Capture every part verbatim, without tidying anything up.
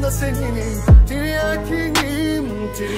da seninim, tiryakinim,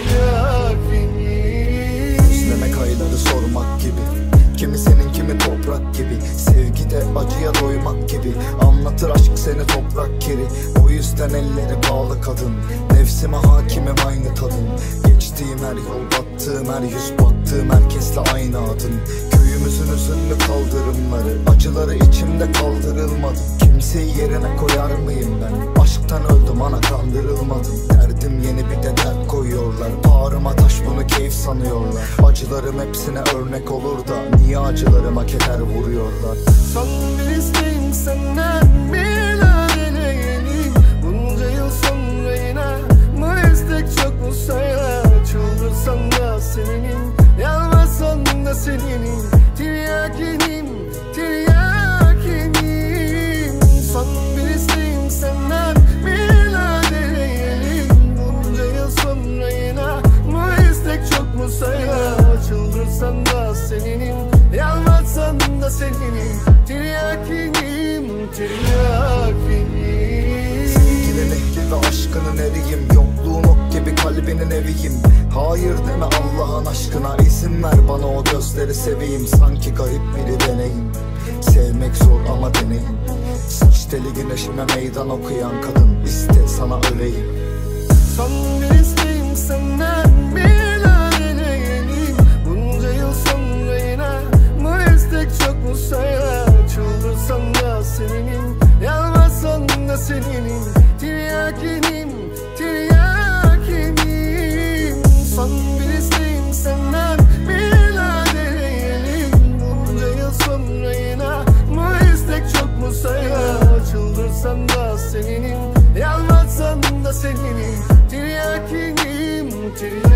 tiryakinim. Özlemek ayları sormak gibi, kimi senin kimi toprak gibi. Sevgide acıya doymak gibi, anlatır aşk seni toprak kiri. O yüzden elleri bağlı kadın, nefsime hakimim aynı tadın. Geçtiğim her yol, battığım her yüz, baktığım herkesle aynı adın. Köyümüzün hüzünlü kaldırımları, acıları içimde kaldırılmadı. Kimseyi yerine koyar mıyım ben? Aşktan öldüm ana, kandırılmadım. Derdim yeni bir de dert koyuyorlar, bağrıma taş bunu keyif sanıyorlar. Acılarım hepsine örnek olur da niye acılarıma keder vuruyorlar? Son bir isteğim senden, bir ladeleyelim. Bunca yıl sonra yine bu istek çok mu sayar? Çıldırsan da seninim, yalvarsan da seninim, tiryakinim, tiryakinim. Son bir isteğim senden, bir ladeleyelim. Bunca yıl sonra yine bu istek çok mu sayar? Çıldırsan da seninim, yalvarsan da seninim, tiryakinim, tiryakinim. Sevginin ehli ve aşkının eriyim, yokluğun ok gibi kalbinin eviyim. Hayır deme Allah'ın aşkına, izin ver bana o gözleri seveyim. Sanki garip biri deneyim, sevmek zor ama deneyim. Saç teli güneşime meydan okuyan kadın, iste sana öleyim. Son bir isteğim senden, bir ladeleyelim. Bunca yıl sonra yine bu istek çok mu sayar? Çıldırsan da seninim, yalvarsan da seninim, tiryakinim, tiryakinim. Son bir isteğim senden, bir ladeleyelim. Bunca yıl sonra yine bu istek çok mu sayar? Çıldırsan da seninim, yalvarsan da seninim, tiryakinim, tiryakinim.